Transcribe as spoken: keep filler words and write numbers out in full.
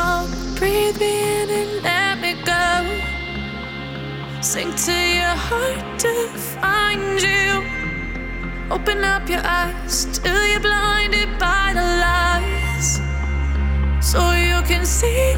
song. Breathe me in and let me go. Sink to your heart to find you. Open up your eyes till you're blinded by the lies, so you can see